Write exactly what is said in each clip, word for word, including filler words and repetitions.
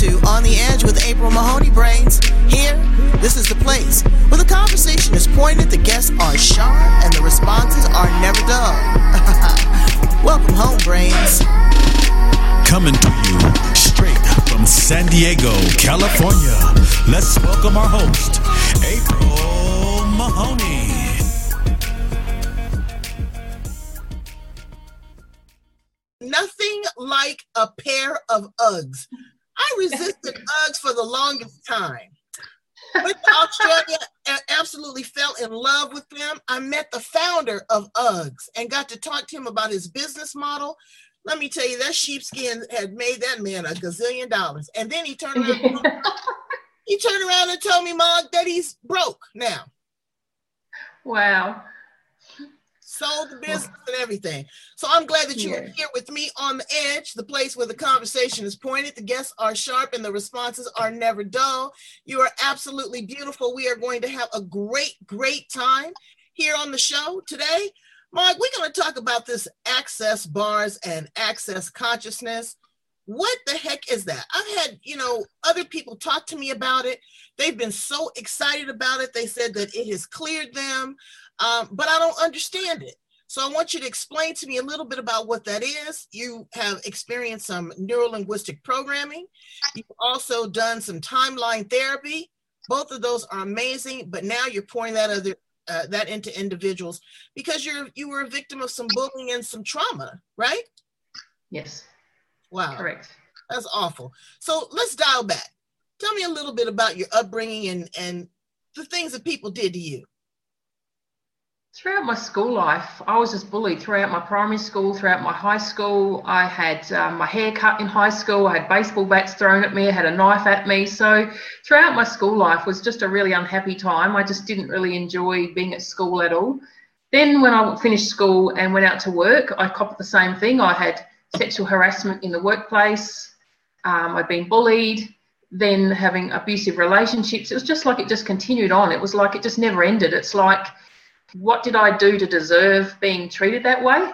to On the Edge with April Mahoney Brains. Here, this is the place where the conversation is pointed, the guests are sharp, and the responses are never dull. Welcome home, Brains. Coming to you straight from San Diego, California. Let's welcome our host, April Mahoney. Nothing like a pair of Uggs. I resisted Uggs for the longest time. Went to Australia and absolutely fell in love with them. I met the founder of Uggs and got to talk to him about his business model. Let me tell you, that sheepskin had made that man a gazillion dollars. And then he turned around, he turned around and told me, Mom, that he's broke now. Wow. Sold the business and everything. So I'm glad that you yeah. are here with me on the edge, the place where the conversation is pointed, the guests are sharp, and the responses are never dull. You are absolutely beautiful. We are going to have a great, great time here on the show today. Mark, we're going to talk about this access bars and access consciousness. What the heck is that? I've had, you know, other people talk to me about it. They've been so excited about it. They said that it has cleared them. Um, but I don't understand it. So I want you to explain to me a little bit about what that is. You have experienced some neuro-linguistic programming. You've also done some timeline therapy. Both of those are amazing, but now you're pouring that other uh, that into individuals because you're you were a victim of some bullying and some trauma, right? Yes. Wow. Correct. That's awful. So let's dial back. Tell me a little bit about your upbringing and, and the things that people did to you. Throughout my school life, I was just bullied throughout my primary school, throughout my high school. I had um, my hair cut in high school. I had baseball bats thrown at me. I had a knife at me. So throughout my school life was just a really unhappy time. I just didn't really enjoy being at school at all. Then when I finished school and went out to work, I copped the same thing. I had sexual harassment in the workplace. Um, I'd been bullied. Then having abusive relationships. It was just like it just continued on. It was like it just never ended. It's like, what did I do to deserve being treated that way?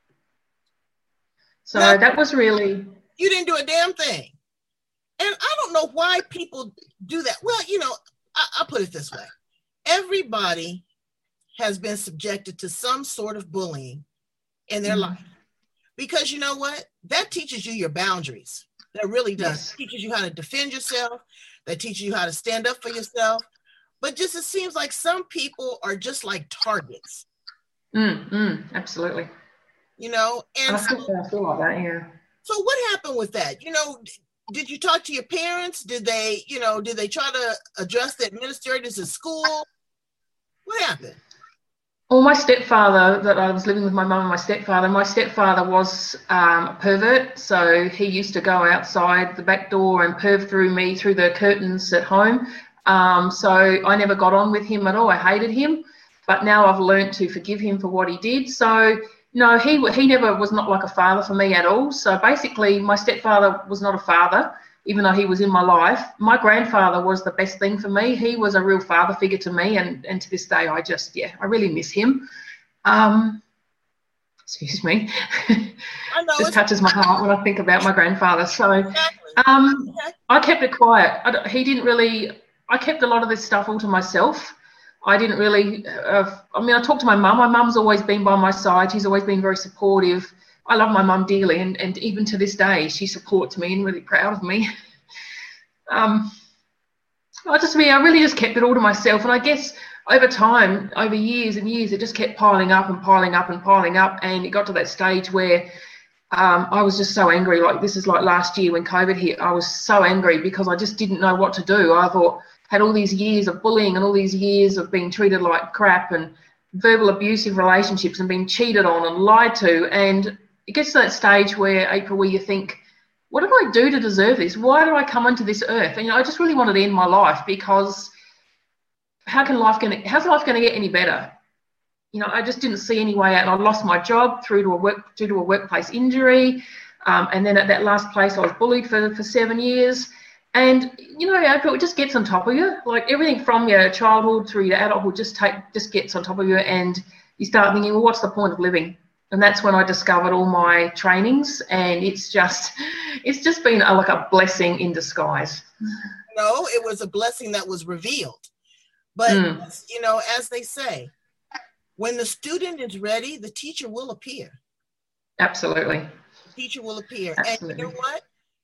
So now, that was really... You didn't do a damn thing. And I don't know why people do that. Well, you know, I, I'll put it this way. Everybody has been subjected to some sort of bullying in their mm-hmm. life. Because you know what? That teaches you your boundaries. That really does. Yes. It teaches you how to defend yourself. That teaches you how to stand up for yourself. But just it seems like some people are just like targets. Mm, mm, absolutely. You know, and I feel, so, I feel like that, yeah. So what happened with that? You know, did you talk to your parents? Did they, you know, did they try to address the administrators at school? What happened? Well, my stepfather, that I was living with my mum and my stepfather, my stepfather was um, a pervert. So he used to go outside the back door and perv through me through the curtains at home. Um, so I never got on with him at all. I hated him, but now I've learned to forgive him for what he did. So no, he he never was not like a father for me at all. So basically my stepfather was not a father, even though he was in my life. My grandfather was the best thing for me. He was a real father figure to me. And, and to this day, I just, yeah, I really miss him. Um, excuse me. I know, just touches my heart when I think about my grandfather. So um, I kept it quiet. I, he didn't really... I kept a lot of this stuff all to myself. I didn't really, uh, I mean, I talked to my mum. My mum's always been by my side. She's always been very supportive. I love my mum dearly, and, and even to this day, she supports me and really proud of me. um, I just, I mean, I really just kept it all to myself. And I guess over time, over years and years, it just kept piling up and piling up and piling up. And it got to that stage where Um, I was just so angry. Like this is like last year when COVID hit. I was so angry because I just didn't know what to do. I thought had all these years of bullying and all these years of being treated like crap and verbal abusive relationships and being cheated on and lied to. And it gets to that stage where, April, where you think, what did I do to deserve this? Why did I come onto this earth? And you know, I just really wanted to end my life because how can life gonna, how's life going to get any better? You know, I just didn't see any way out. And I lost my job through to a work due to a workplace injury. Um, and then at that last place, I was bullied for, for seven years. And, you know, it just gets on top of you. Like everything from your childhood through your adulthood just take just gets on top of you. And you start thinking, well, what's the point of living? And that's when I discovered all my trainings, and it's just, it's just been a, like a blessing in disguise. No, it was a blessing that was revealed. But, mm. you know, as they say, when the student is ready, the teacher will appear. Absolutely. The teacher will appear. Absolutely. And you know what?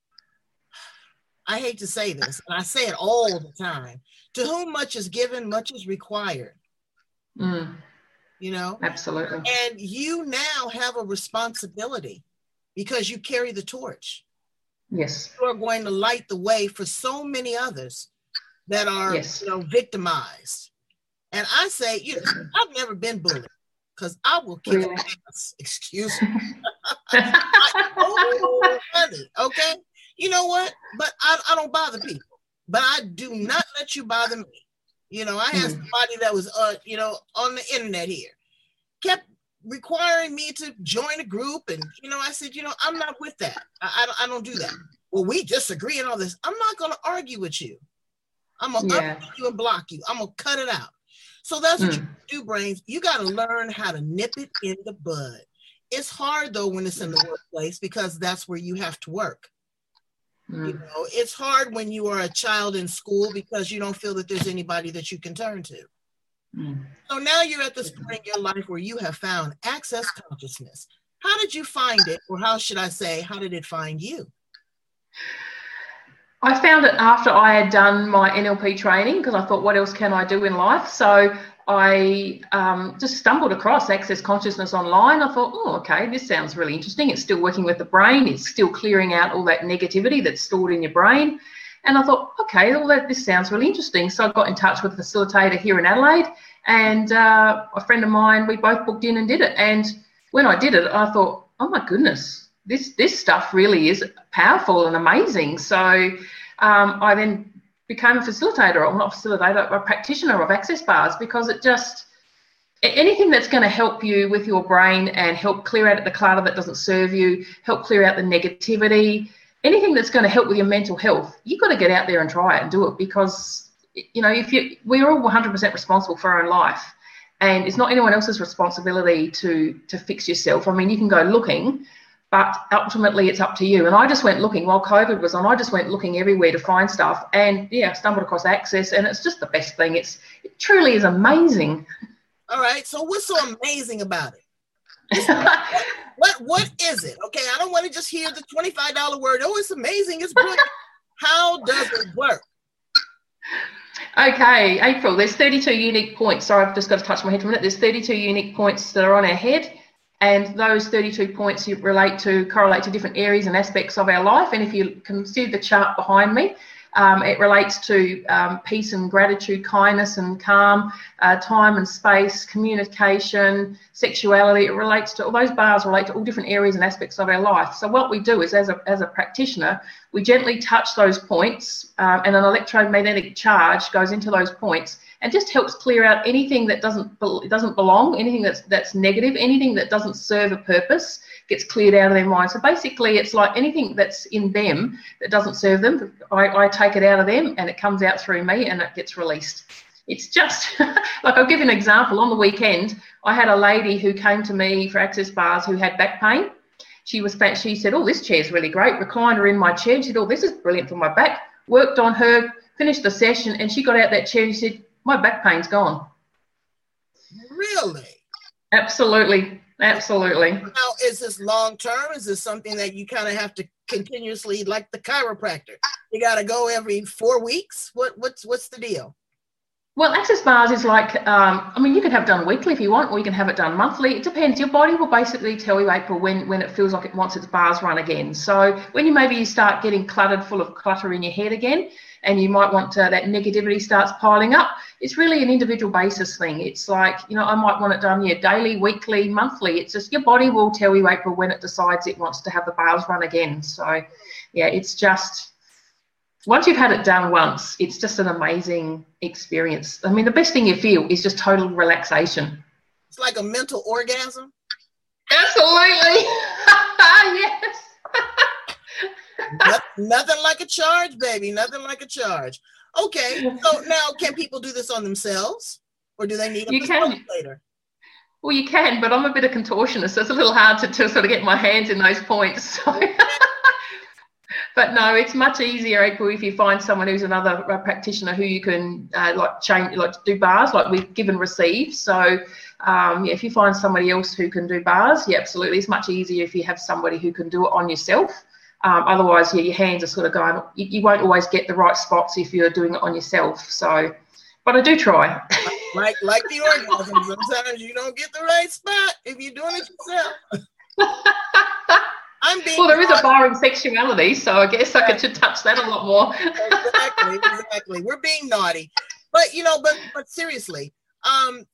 I hate to say this, and I say it all the time. To whom much is given, much is required. Mm. You know? Absolutely. And you now have a responsibility because you carry the torch. Yes. You are going to light the way for so many others that are, yes. you know, victimized. And I say, you know, I've never been bullied because I will kick really? ass. Excuse me. I, oh, honey, okay? You know what? But I, I don't bother people. But I do not let you bother me. You know, I had mm. somebody that was, uh, you know, on the internet here, kept requiring me to join a group. And, you know, I said, you know, I'm not with that. I, I, don't, I don't do that. Well, we disagree and all this. I'm not going to argue with you. I'm going to yeah. unmute you and block you. I'm going to cut it out. So that's what mm. you do, Brains. You got to learn how to nip it in the bud. It's hard, though, when it's in the workplace because that's where you have to work. Mm. You know, it's hard when you are a child in school because you don't feel that there's anybody that you can turn to. Mm. So now you're at this point in your life where you have found access consciousness. How did you find it? Or how should I say, how did it find you? I found it after I had done my N L P training because I thought, what else can I do in life? So I um, just stumbled across Access Consciousness online. I thought, oh, okay, this sounds really interesting. It's still working with the brain. It's still clearing out all that negativity that's stored in your brain. And I thought, okay, well, that, this sounds really interesting. So I got in touch with a facilitator here in Adelaide, and uh, a friend of mine, we both booked in and did it. And when I did it, I thought, oh, my goodness, this, this stuff really is powerful and amazing. So um, I then became a facilitator, or not facilitator, a practitioner of Access Bars, because it just, anything that's going to help you with your brain and help clear out the clutter that doesn't serve you, help clear out the negativity, anything that's going to help with your mental health, you've got to get out there and try it and do it, because, you know, if you, we're all one hundred percent responsible for our own life, and it's not anyone else's responsibility to, to fix yourself. I mean, you can go looking, but ultimately it's up to you. And I just went looking while COVID was on. I just went looking everywhere to find stuff, and yeah, I stumbled across Access, and it's just the best thing. It's it truly is amazing. All right. So what's so amazing about it? what what is it? Okay, I don't want to just hear the twenty-five dollar word. Oh, it's amazing. It's brilliant. How does it work? Okay, April. There's thirty-two unique points. Sorry, I've just got to touch my head for a minute. There's thirty-two unique points that are on our head. And those thirty-two points relate to, correlate to different areas and aspects of our life. And if you can see the chart behind me, um, it relates to um, peace and gratitude, kindness and calm, uh, time and space, communication, sexuality. It relates to, all those bars relate to all different areas and aspects of our life. So what we do is, as a, as a practitioner, we gently touch those points, um, and an electromagnetic charge goes into those points and just helps clear out anything that doesn't doesn't belong, anything that's that's negative, anything that doesn't serve a purpose gets cleared out of their mind. So basically, it's like anything that's in them that doesn't serve them, I, I take it out of them and it comes out through me and it gets released. It's just, like, I'll give you an example. On the weekend, I had a lady who came to me for Access Bars who had back pain. She was she said, oh, this chair's really great. Reclined her in my chair. She said, oh, this is brilliant for my back. Worked on her, finished the session, and she got out that chair and she said, my back pain's gone. Really? Absolutely. Absolutely. Now, is this long term? Is this something that you kind of have to continuously, like the chiropractor? You got to go every four weeks? What What's what's the deal? Well, Access Bars is like, um, I mean, you can have it done weekly if you want, or you can have it done monthly. It depends. Your body will basically tell you, April, when, when it feels like it wants its bars run again. So when you maybe you start getting cluttered, full of clutter in your head again, and you might want to, that negativity starts piling up, it's really an individual basis thing. It's like, you know, I might want it done, yeah, daily, weekly, monthly. It's just your body will tell you, April, when it decides it wants to have the bars run again. So, yeah, it's just, once you've had it done once, it's just an amazing experience. I mean, the best thing you feel is just total relaxation. It's like a mental orgasm? Absolutely. Yes. No, nothing like a charge, baby. Nothing like a charge. Okay, so now can people do this on themselves, or do they need a facilitator? Well, you can, but I'm a bit of contortionist, so it's a little hard to, to sort of get my hands in those points. So. But no, it's much easier, April, if you find someone who's another uh, practitioner who you can uh, like change, like do bars, like we give and receive. So um, yeah, if you find somebody else who can do bars, yeah, absolutely, it's much easier if you have somebody who can do it on yourself. Um, otherwise, yeah, your hands are sort of going. You, you won't always get the right spots if you're doing it on yourself. So, but I do try. Like like the orgasm, sometimes you don't get the right spot if you're doing it yourself. I'm being well, there is a bar in sexuality, so I guess I could should touch that a lot more. Exactly, exactly. We're being naughty, but you know, but but seriously, um,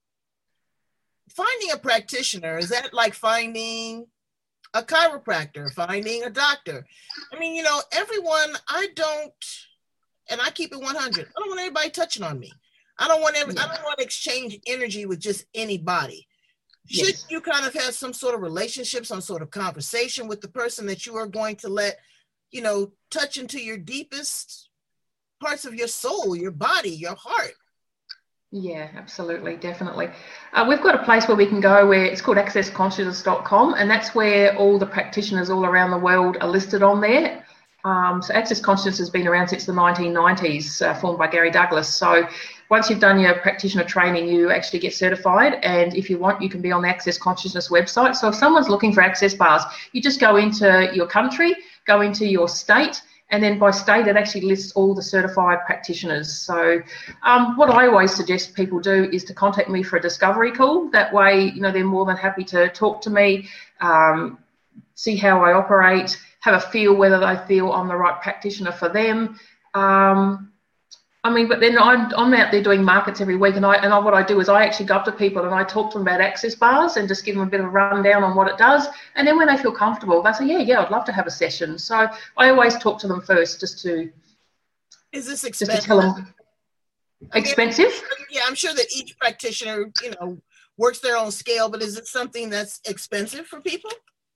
finding a practitioner, is that like finding a chiropractor, finding a doctor? I mean, you know, everyone. I don't, and I keep it one hundred. I don't want everybody touching on me. I don't want every. Yeah. I don't want to exchange energy with just anybody. Should yes. you kind of have some sort of relationship, some sort of conversation with the person that you are going to let, you know, touch into your deepest parts of your soul, your body, your heart? Yeah, absolutely, definitely. Uh, we've got a place where we can go where it's called access consciousness dot com, and that's where all the practitioners all around the world are listed on there. Um, so Access Consciousness has been around since the nineteen nineties, uh, formed by Gary Douglas. So once you've done your practitioner training, you actually get certified. And if you want, you can be on the Access Consciousness website. So if someone's looking for access bars, you just go into your country, go into your state, and then by state, it actually lists all the certified practitioners. So um, what I always suggest people do is to contact me for a discovery call. That way, you know, they're more than happy to talk to me, um, see how I operate, have a feel whether they feel I'm the right practitioner for them. Um, I mean, but then I'm, I'm out there doing markets every week, and I and I, what I do is I actually go up to people and I talk to them about access bars and just give them a bit of a rundown on what it does. And then when they feel comfortable, they say, yeah, yeah, I'd love to have a session. So I always talk to them first just to, is this expensive? Just to tell them, expensive? I mean, yeah, I'm sure that each practitioner, you know, works their own scale, but is it something that's expensive for people?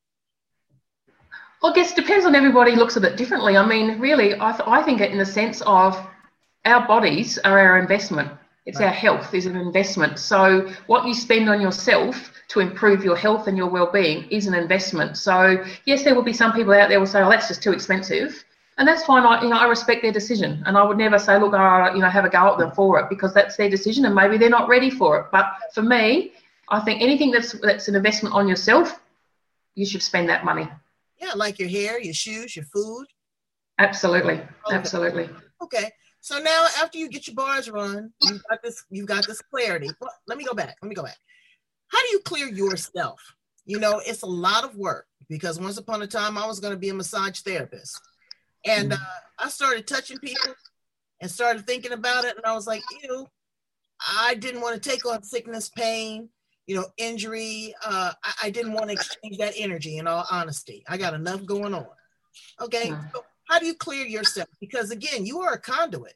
Well, I guess it depends on everybody looks at it differently. I mean, really, I, th- I think it in the sense of our bodies are our investment. It's right. Our health is an investment. So what you spend on yourself to improve your health and your well-being is an investment. So yes, there will be some people out there who will say, oh, that's just too expensive. And that's fine. I, you know, I respect their decision. And I would never say, look, uh, you know, have a go at them for it, because that's their decision and maybe they're not ready for it. But for me, I think anything that's that's an investment on yourself, you should spend that money. Yeah, like your hair, your shoes, your food. Absolutely, okay. absolutely. Okay, so now after you get your bars run, you've got this, you've got this clarity. Well, let me go back. Let me go back. How do you clear yourself? You know, it's a lot of work, because once upon a time I was going to be a massage therapist, and uh, I started touching people and started thinking about it, and I was like, ew, I didn't want to take on sickness, pain, you know, injury. Uh, I, I didn't want to exchange that energy, in all honesty. I got enough going on. Okay. Yeah. So how do you clear yourself? Because again, you are a conduit.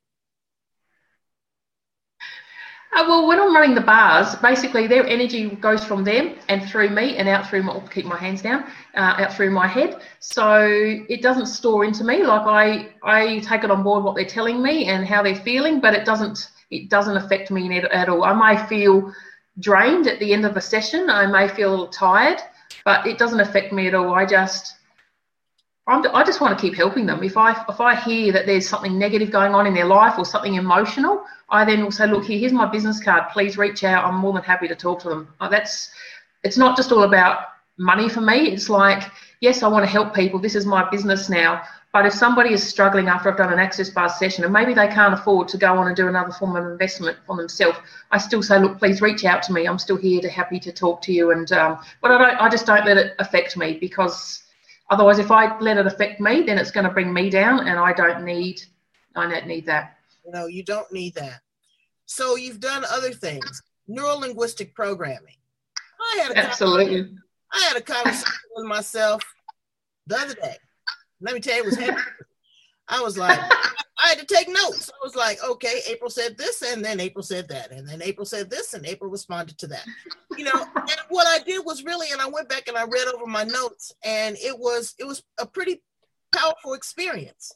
Uh, well, when I'm running the bars, basically their energy goes from them and through me and out through my, I'll keep my hands down, uh, out through my head. So it doesn't store into me. Like I, I take it on board what they're telling me and how they're feeling, but it doesn't, it doesn't affect me at, at all. I may feel drained at the end of a session. I may feel a little tired, but it doesn't affect me at all. I just, I'm, I just want to keep helping them. If I if I hear that there's something negative going on in their life or something emotional, I then will say, look, here, here's my business card. Please reach out. I'm more than happy to talk to them. Oh, that's, it's not just all about money for me. It's like, yes, I want to help people. This is my business now. But if somebody is struggling after I've done an access bar session and maybe they can't afford to go on and do another form of investment for themselves, I still say, look, please reach out to me. I'm still here to happy to talk to you. And um, but I don't, I just don't let it affect me, because otherwise, if I let it affect me, then it's going to bring me down, and I don't need, I don't need that. No, you don't need that. So you've done other things, neuro-linguistic programming. I had a absolutely. I had a conversation with myself the other day. Let me tell you, it was heavy. I was like, I had to take notes. I was like, okay, April said this, and then April said that, and then April said this, and April responded to that. You know, and what I did was really, and I went back and I read over my notes, and it was it was a pretty powerful experience.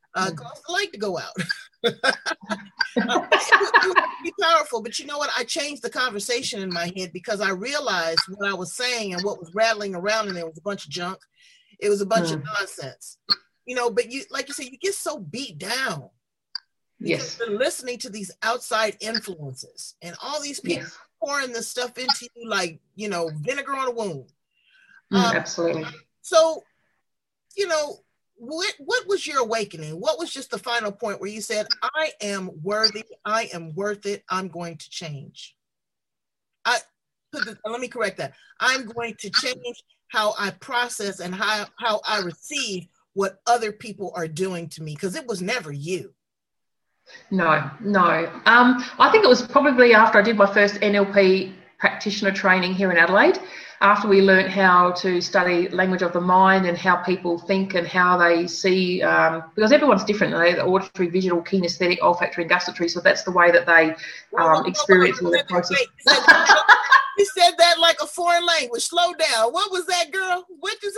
uh, cause the light to go out. uh, it, it would be powerful, but you know what? I changed the conversation in my head because I realized what I was saying and what was rattling around in there was a bunch of junk. It was a bunch mm. of nonsense, you know. But you, like you said, you get so beat down. Yes. You're listening to these outside influences, and all these people yes. pouring this stuff into you like, you know, vinegar on a wound. Mm, um, absolutely. So, you know. What what was your awakening? What was just the final point where you said, I am worthy, I am worth it, I'm going to change? I let me correct that. I'm going to change how I process and how, how I receive what other people are doing to me, because it was never you. No, no. Um, I think it was probably after I did my first N L P practitioner training here in Adelaide, after we learned how to study language of the mind and how people think and how they see, um, because everyone's different, you know, the auditory, visual, kinesthetic, olfactory and gustatory, so that's the way that they um, experience the process. You said that like a foreign language. Slow down. What was that, girl? What is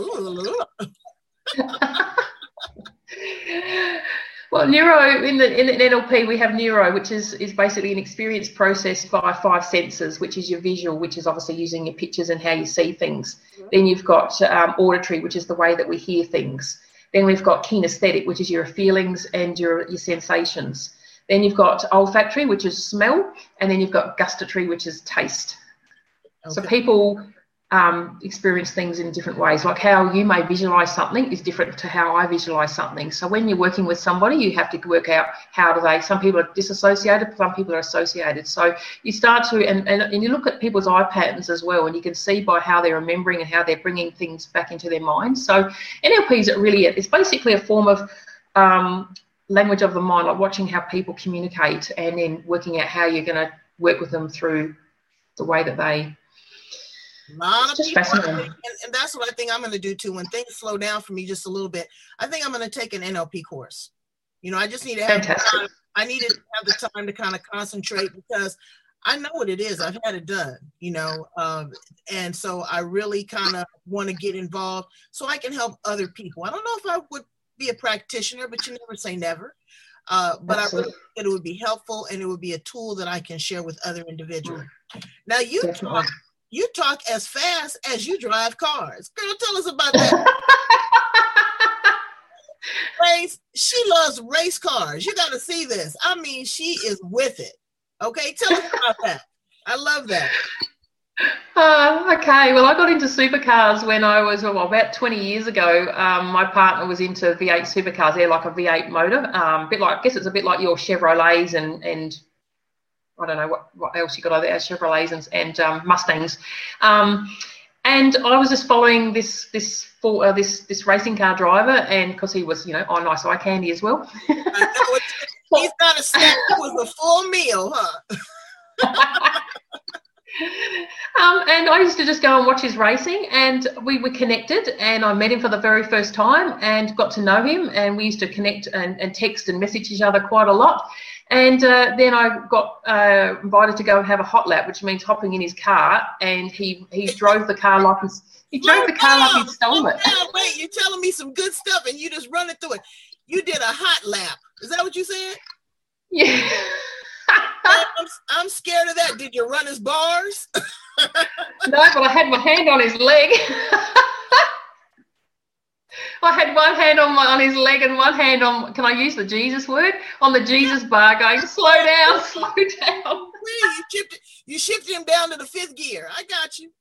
that? Well, neuro, in the, in the N L P, we have neuro, which is, is basically an experience processed by five senses, which is your visual, which is obviously using your pictures and how you see things. Mm-hmm. Then you've got um, auditory, which is the way that we hear things. Then we've got kinesthetic, which is your feelings and your, your sensations. Then you've got olfactory, which is smell. And then you've got gustatory, which is taste. Okay. So people um, experience things in different ways, like how you may visualize something is different to how I visualize something. So when you're working with somebody, you have to work out how do they, some people are disassociated, some people are associated. So you start to, and, and, and you look at people's eye patterns as well, and you can see by how they're remembering and how they're bringing things back into their mind. So N L P is really, it's basically a form of um, language of the mind, like watching how people communicate and then working out how you're going to work with them through the way that they. A lot of people, and, and that's what I think I'm going to do too. When things slow down for me just a little bit, I think I'm going to take an N L P course. You know, I just need to have time. I need to have the time to kind of concentrate because I know what it is. I've had it done, you know, um, and so I really kind of want to get involved so I can help other people. I don't know if I would be a practitioner, but you never say never. Uh, but Absolutely. I really think it would be helpful, and it would be a tool that I can share with other individuals. Mm. Now you Definitely. talk. You talk as fast as you drive cars. Girl, tell us about that. Race, she loves race cars. You got to see this. I mean, she is with it. Okay, tell us about that. I love that. Uh, okay, well, I got into supercars when I was well, about twenty years ago. Um, my partner was into V eight supercars. They're like a V eight motor. Um, bit like, I guess it's a bit like your Chevrolets and and. I don't know what, what else you got over there, Chevrolets and, and um, Mustangs. Um, and I was just following this this full, uh, this this racing car driver, and because he was, you know, on nice eye candy as well. I know he's got a snack. It was a full meal, huh? um, and I used to just go and watch his racing, and we were connected, and I met him for the very first time and got to know him, and we used to connect and, and text and message each other quite a lot. And uh, then I got uh, invited to go and have a hot lap, which means hopping in his car, and he, he drove the car like he's, he drove oh, the car no, like he'd stolen it. No, wait, you're telling me some good stuff, and you just run it through it. You did a hot lap. Is that what you said? Yeah. I'm, I'm scared of that. Did you run his bars? No, but I had my hand on his leg. I had one hand on my on his leg and one hand on, can I use the Jesus word? On the Jesus bar going, slow down, slow down. Wait, you, shifted, you shifted him down to the fifth gear. I got you.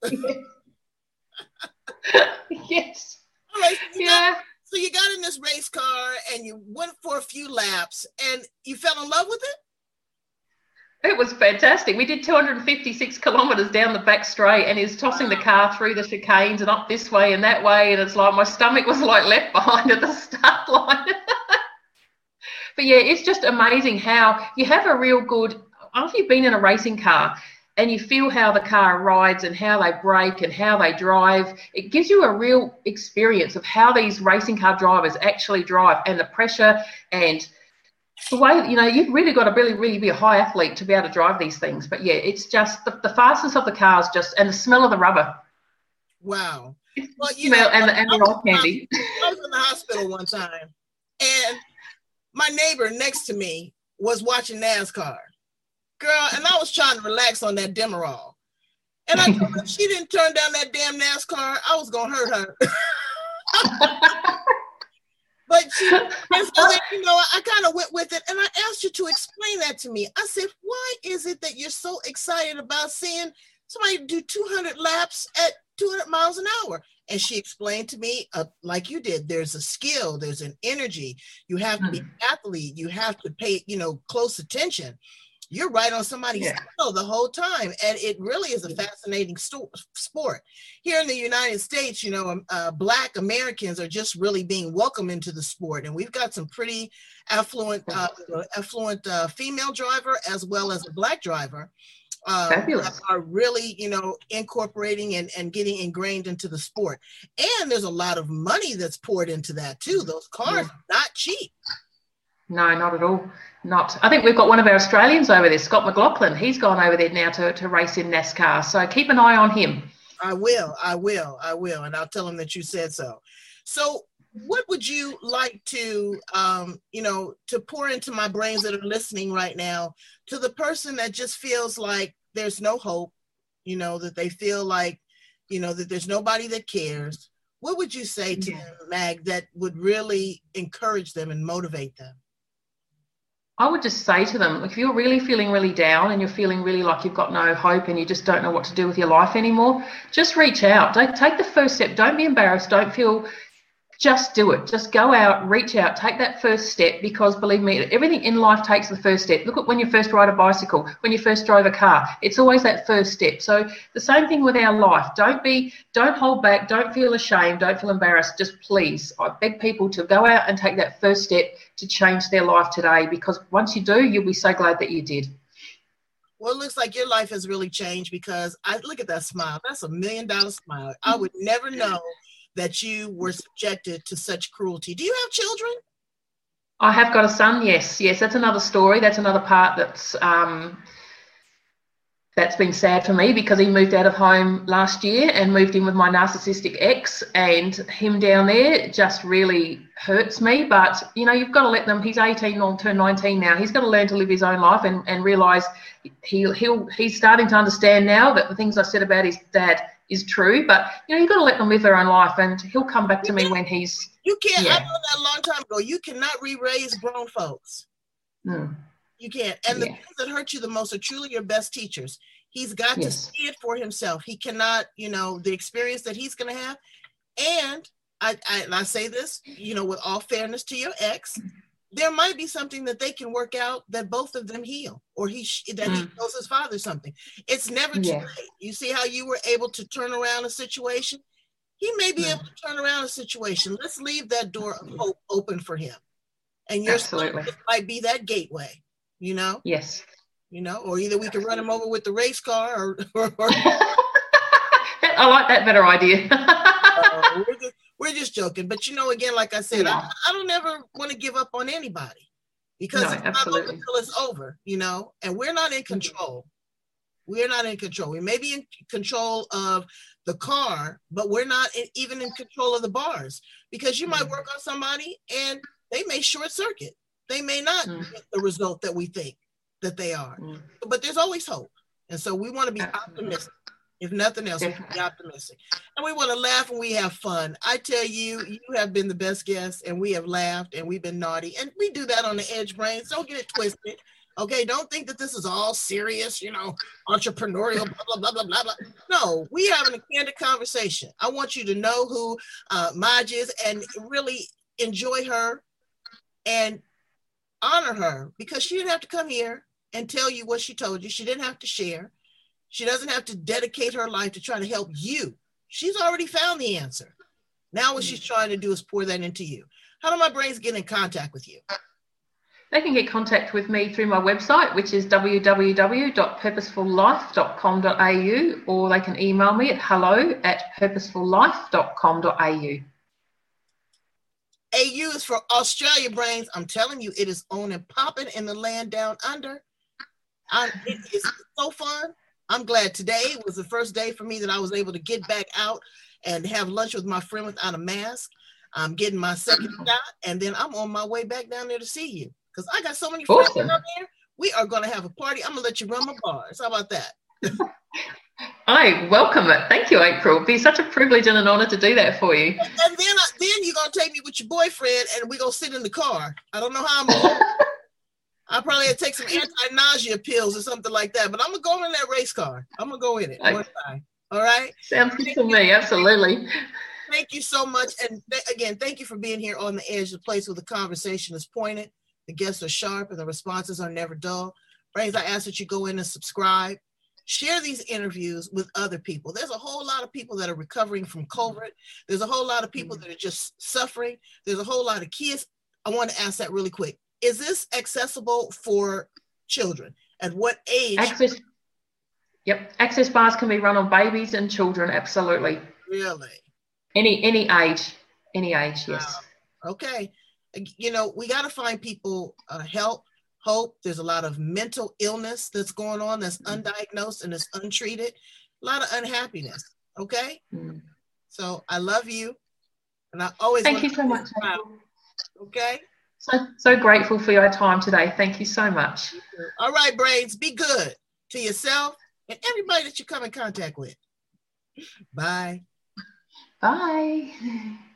Yes. All right. So you, yeah. got, so you got in this race car and you went for a few laps and you fell in love with it? It was fantastic. We did two hundred fifty-six kilometres down the back straight, and he was tossing the car through the chicanes and up this way and that way, and it's like my stomach was like left behind at the start line. But yeah, it's just amazing how you have a real good, after you've been in a racing car and you feel how the car rides and how they brake and how they drive, it gives you a real experience of how these racing car drivers actually drive, and the pressure and the way, you know, you've really got to really, really be a high athlete to be able to drive these things. But yeah, it's just the, the fastness of the cars, just, and the smell of the rubber. Wow. Well, you smell know, and, and the roll candy. I was in the hospital one time, and my neighbor next to me was watching NASCAR. Girl, and I was trying to relax on that Demerol. And I told her if she didn't turn down that damn NASCAR, I was going to hurt her. But she, and so then, you know, I kind of went with it, and I asked her to explain that to me. I said, why is it that you're so excited about seeing somebody do two hundred laps at two hundred miles an hour? And she explained to me, uh, like you did, there's a skill, there's an energy. You have to be an athlete. You have to pay, you know, close attention. You're right on somebody's yeah. tail the whole time. And it really is a fascinating sto- sport. Here in the United States, you know, uh, Black Americans are just really being welcomed into the sport. And we've got some pretty affluent, uh, affluent uh, female driver as well as a Black driver. Um, that are really, you know, incorporating and, and getting ingrained into the sport. And there's a lot of money that's poured into that too. Those cars yeah. are not cheap. No, not at all. Not. I think we've got one of our Australians over there, Scott McLaughlin. He's gone over there now to, to race in NASCAR. So keep an eye on him. I will. I will. I will. And I'll tell him that you said so. So what would you like to, um, you know, to pour into my brains that are listening right now, to the person that just feels like there's no hope, you know, that they feel like, you know, that there's nobody that cares? What would you say to yeah. them, Mag, that would really encourage them and motivate them? I would just say to them, if you're really feeling really down and you're feeling really like you've got no hope and you just don't know what to do with your life anymore, just reach out. Don't take the first step. Don't be embarrassed. Don't feel, just do it. Just go out, reach out, take that first step, because believe me, everything in life takes the first step. Look at when you first ride a bicycle, when you first drove a car, it's always that first step. So the same thing with our life. Don't be, don't hold back. Don't feel ashamed. Don't feel embarrassed. Just please, I beg people to go out and take that first step to change their life today, because once you do, you'll be so glad that you did. Well, it looks like your life has really changed, because I look at that smile. That's a million dollar smile. I would never know that you were subjected to such cruelty. Do you have children? I have got a son, yes. Yes, that's another story. That's another part that's um, that's been sad for me, because he moved out of home last year and moved in with my narcissistic ex, and him down there just really hurts me. But, you know, you've got to let them, he's eighteen, or turned nineteen now. He's got to learn to live his own life and, and realise he'll, he'll, he's starting to understand now that the things I said about his dad is true. But, you know, you've got to let them live their own life, and he'll come back to me when he's... You can't, yeah. I know that a long time ago, you cannot re-raise grown folks. Mm. You can't. And the yeah. things that hurt you the most are truly your best teachers. He's got yes. to see it for himself. He cannot, you know, the experience that he's going to have. And I, I, and I say this, you know, with all fairness to your ex, there might be something that they can work out that both of them heal, or he that mm. he tells his father something. It's never too yeah. late. You see how you were able to turn around a situation? He may be mm. able to turn around a situation. Let's leave that door of hope open for him. And your son might be that gateway, you know? Yes. You know, or either we can run him over with the race car, or... or, or I like that better idea. uh, we're, just, we're just joking. But, you know, again, like I said, yeah. I, I don't ever want to give up on anybody, because no, it's absolutely. not over until it's over, you know? And we're not in control. We're not in control. We may be in control of the car, but we're not in, even in control of the bars, because you might work on somebody and they may short circuit. They may not mm. get the result that we think that they are. Mm. But there's always hope. And so we want to be Absolutely. optimistic. If nothing else, Definitely. we can be optimistic. And we want to laugh and we have fun. I tell you, you have been the best guest, and we have laughed and we've been naughty. And we do that on the Edge Brains. Don't get it twisted. Okay, don't think that this is all serious, you know, entrepreneurial, blah, blah, blah, blah, blah, blah. No, we having a candid conversation. I want you to know who uh, Maj is, and really enjoy her and honor her, because she didn't have to come here and tell you what she told you. She didn't have to share. She doesn't have to dedicate her life to try to help you. She's already found the answer. Now what she's trying to do is pour that into you. How do my brains get in contact with you? They can get contact with me through my website, which is w w w dot purposeful life dot com dot a u, or they can email me at hello at purposeful life dot com dot a u. A U is for Australia Brains. I'm telling you, it is on and popping in the land down under. I'm, it is so fun. I'm glad today was the first day for me that I was able to get back out and have lunch with my friend without a mask. I'm getting my second shot, and then I'm on my way back down there to see you because I got so many friends Awesome. down there. We are going to have a party. I'm going to let you run my bars. How about that? I welcome it. Thank you, April. It'd be such a privilege and an honor to do that for you. And, and then, I, then you're going to take me with your boyfriend, and we're going to sit in the car. I don't know how I'm going to I'll probably have to take some anti-nausea pills or something like that, but I'm going to go in that race car. I'm going to go in it Okay. one time. All right? Sounds good to me. Absolutely. Thank you so much. And th- again, thank you for being here on the edge, the place where the conversation is pointed, the guests are sharp, and the responses are never dull. Brains, I ask that you go in and subscribe. Share these interviews with other people. There's a whole lot of people that are recovering from COVID. There's a whole lot of people that are just suffering. There's a whole lot of kids. I want to ask that really quick. Is this accessible for children? At what age? Access, yep. Access bars can be run on babies and children. Absolutely. Really? Any any age. Any age, yes. Wow. Okay. You know, we got to find people uh, help, hope. There's a lot of mental illness that's going on that's undiagnosed and is untreated. A lot of unhappiness. Okay? Mm. So I love you. And I always Thank you so much. Okay? So, so grateful for your time today. Thank you so much. All right, Brains, be good to yourself and everybody that you come in contact with. Bye. Bye.